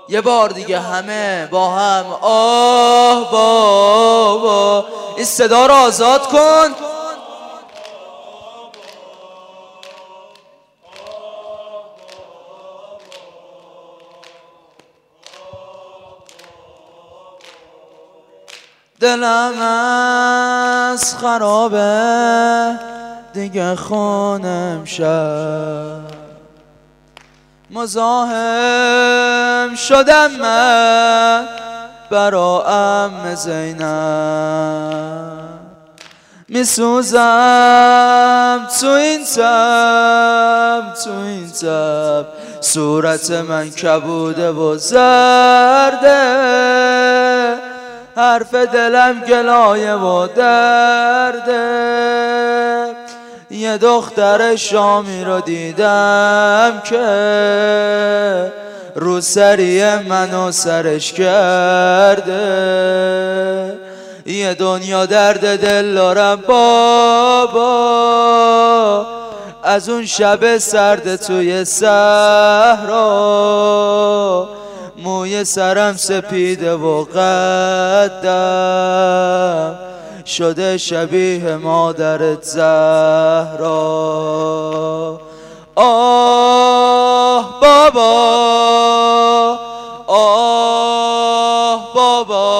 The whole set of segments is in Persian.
یه بار دیگه همه با هم آه بابا. این صدا رو آزاد کن. دلم از خرابه دیگه خونم شد، مزاحم شدم من برا عم زینب، میسوزم تو این تب تو این تب، صورت من کبوده و زرده، حرف دلم گلایه و درده. یه دختر شامی رو دیدم که رو سری منو سرش کرده، یه دنیا درد دل دارم بابا، از اون شب سرد توی صحرا، موی سرم سپیده و قدم شده شبیه مادرت زهرا. آه بابا آه بابا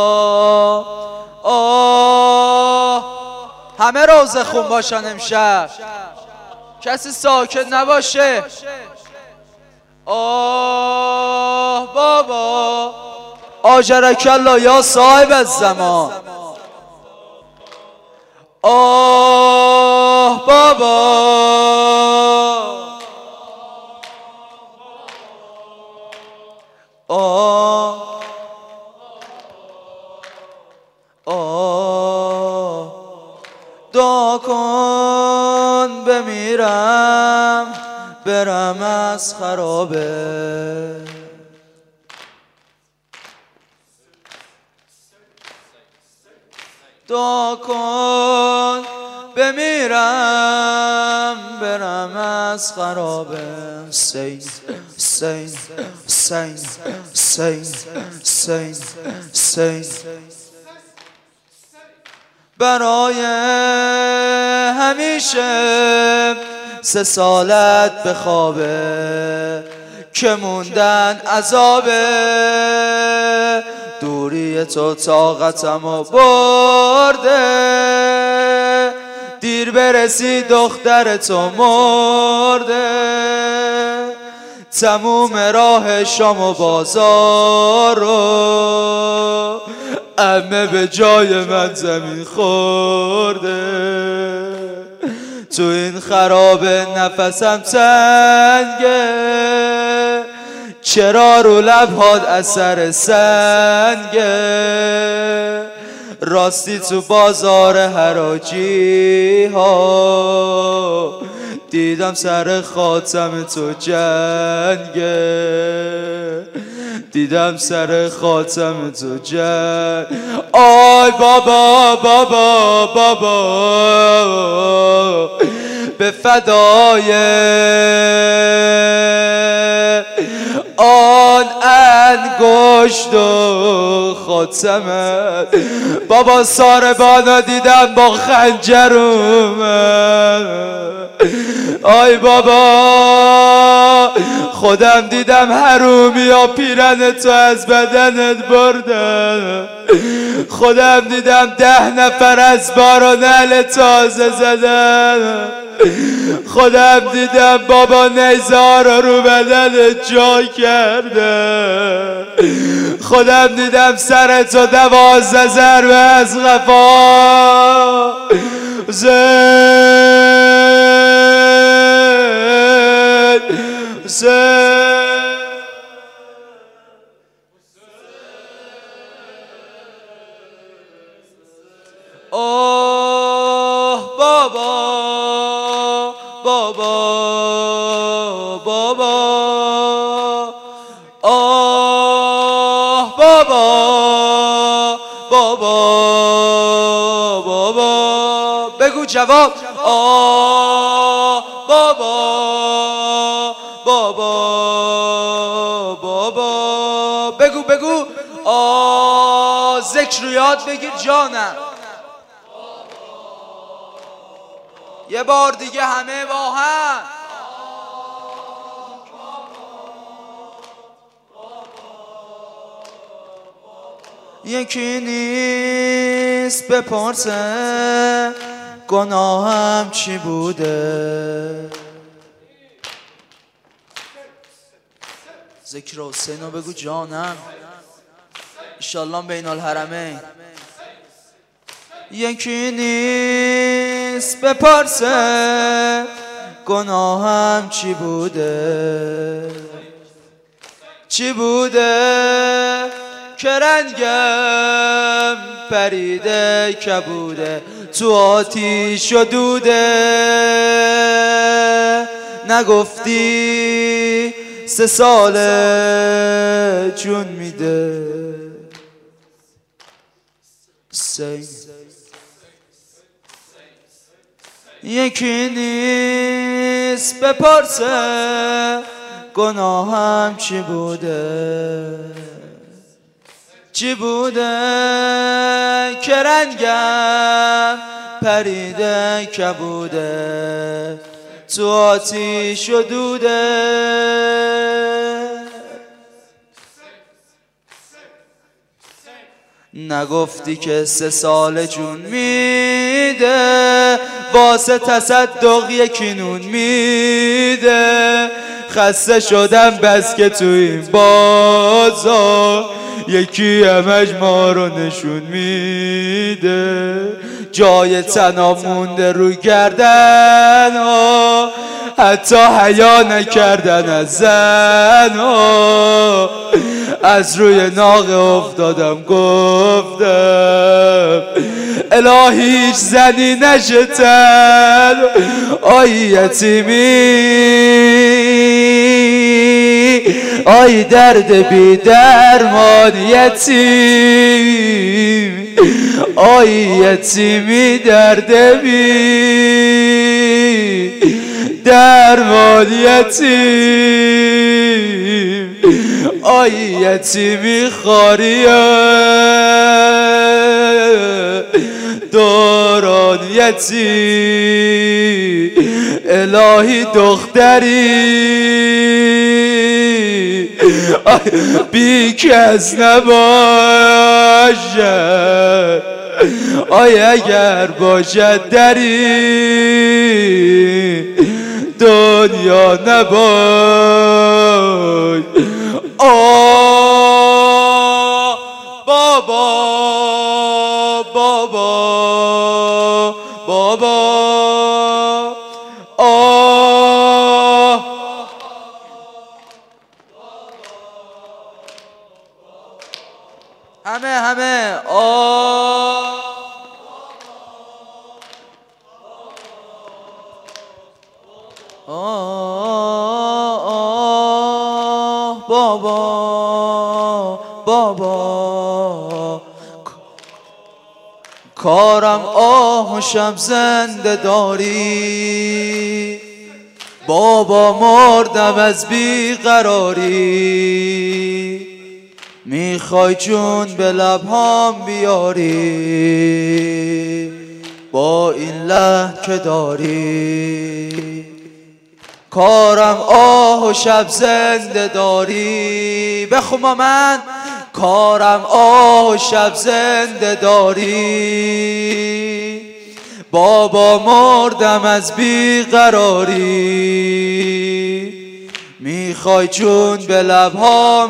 آه. همه روزه خون باشن امشب، کسی ساکت نباشه. آه بابا آجرک الله یا صاحب الزمان. آه بابا آه آه. دعا کن بمیرم برم از خرابه، دعا کن بمیرم برم از خرابه. سین سین سین سین سین سین. برای همیشه 3 سالت به خوابه که موندن عذابه، دوری تو طاقتمو برده، دیر برسی دختر تو مرده، تموم راه شام و بازار رو عمه به جای من زمین خورده، تو این خرابه نفسم تنگه، چرا رو لبهات اثر سنگه، راستی تو بازار حراجی ها دیدم سر خاتم تو جنگه، دیدم سر خاتم تو جنگ. آی بابا بابا بابا به فدای آن انگشت و خاتمت، بابا ساربانا دیدم با خنجر اومد. آی بابا خودم دیدم حرومی ها پیرن تو از بدنت بردن، خودم دیدم 10 نفر از بار و نعل تازه زدن، خودم دیدم بابا نیزار رو بدنت جا کرده، خودم دیدم سر تو 12 ضربه از قفا آه بابا بابا بابا آه بابا بابا بابا. بگو جواب. آه بابا بابا بابا بگو بگو ذکر رو یاد بگیر جانم. یه بار دیگه همه با هم. یکی نیست بپرسه گناهم چی بوده. ذکر حسین رو بگو جانم انشالله بین الحرمین. یکی نیست بپرسه گناهم چی بوده، چی بوده که رنگم پریده کبوده تو آتیش و دوده. نگفتی 3 ساله جون میده. یکی نیست بپرسه گناهم چی بوده، چی بوده که رنگم پریده کبوده تو آتیش و دوده. نگفتی که 3 سال جون میده واسه تصدق یکی نون میده. خسته شدم بس که تو این بازار یکی همش ما رو نشون میده. جای تنها مونده رو گردن ها، حتی حیا نکردن از زن ها. از روی ناقه افتادم گفتم الهی هیچ زنی نشتن. آی یتیمی آی درد بی درمان یتیم، آی یتیمی درد بی درمان یتیم، آی یتیمی خاریه دوران یتیم. الهی دختری بی کس نباشد، آی اگر باشد دری دنیا نباش. بابا بابا بابا همه بابا بابا کارم آه و شب زنده داری. بابا مردم از بیقراری، میخوای جون به لبهام بیاری با این لحن که داری. کارم آه و شب زنده داری. بخون با من. کارم آه و شب زنده داری. بابا مردم از بیقراری، میخوای جون به لبهام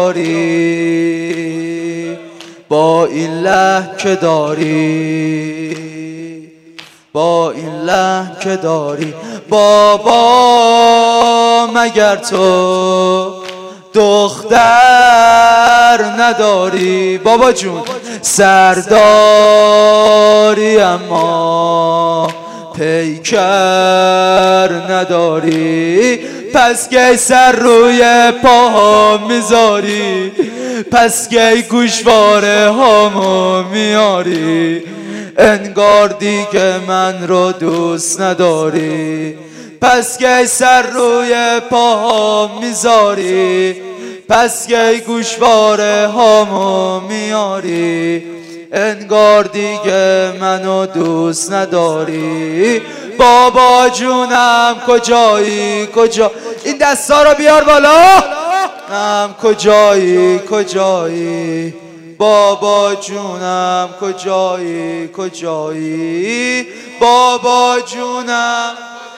بیاری با این لحن که داری، با این لحن که داری. بابا مگر تو دختر نداری؟ بابا جون سرداری اما پیکر نداری. پس کی سر روی پاها میذاری؟ پس کی گوشواره هامو میاری؟ انگار دیگه من رو دوست نداری. پس کی سر روی پاها میذاری؟ پس کی گوشواره هامو میاری؟ انگار دیگه منو دوست نداری. بابا جونم کجایی کجا؟ این دستا رو بیار بالا. نم کجایی کجایی؟ بابا جونم کجایی کجایی؟ بابا جونم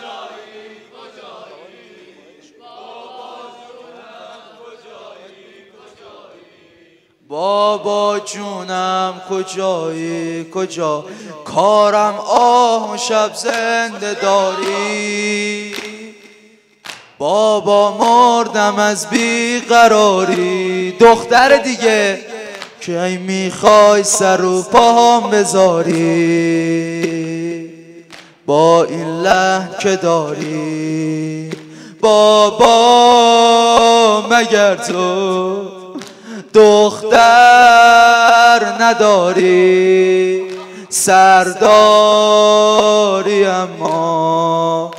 بابا جونم کجایی کجا؟ کارم آه و شب زنده داری. بابا مردم از بیقراری. دختر دیگه کی میخوای سر و پاهم بذاری؟ با این لحن که داری بابا مگر تو دختر نداری؟ سرداری اما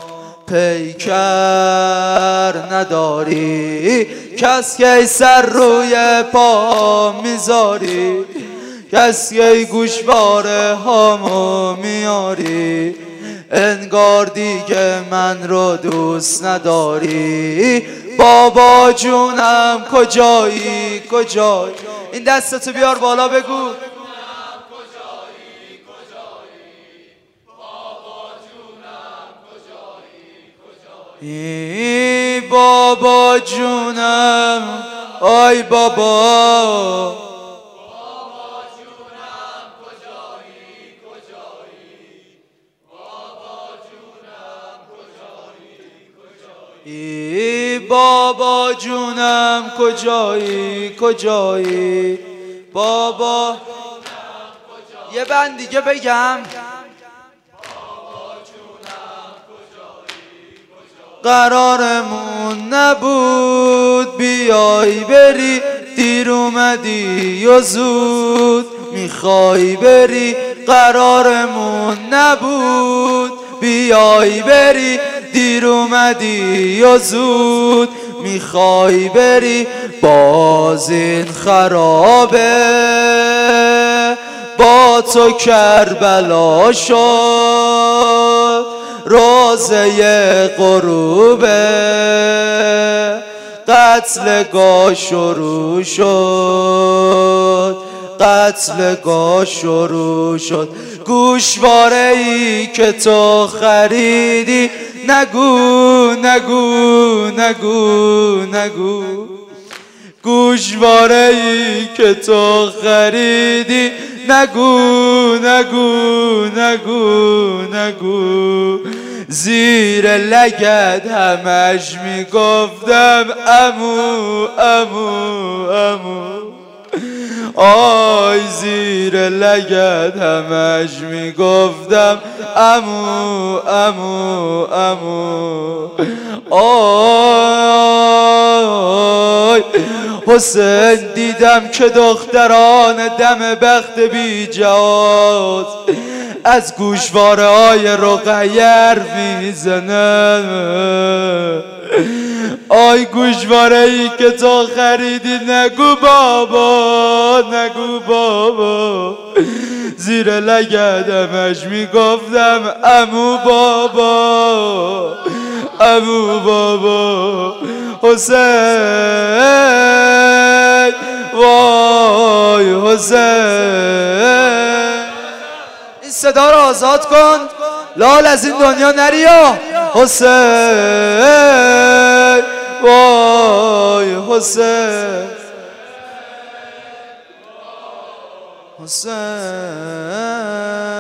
پیکر نداری. کس کی سر روی پا میذاری؟ کس کی گوشواره هامو میاری؟ انگار دیگه من رو دوست نداری. بابا جونم کجایی کجایی؟ این دستتو بیار بالا بگو. ای بابا جونم آی بابا. ای بابا جونم کجایی کجایی؟ بابا یه بند دیگه بگم. قرارمون نبود بیای بری، دیر اومدی و زود میخوای بری. قرارمون نبود بیای بری، دیر اومدی و زود میخوای بری. باز این خرابه با تو کربلا شد. روزه غروبه قتلگاه شروع شد. قتلگاه شروع شد. گوشواره ای که تو خریدی نگو نگو نگو نگو. گوشواره ای که تو خریدی نگو نگو نگو نگو. زیر لگد همش میگفتم امو امو امو. آی زیر لگد همش میگفتم امو امو امو. آی حسین دیدم که دختران دم بخت بی جواز از گوشواره های رقیر میزنن. آی گوشواره ای که تو خریدی نگو بابا نگو بابا. زیر لگدمش میگفتم امو بابا امو بابا. حسین وای حسین. این صدا رو آزاد کن لال از این دنیا نریا. حسین وای حسین حسین.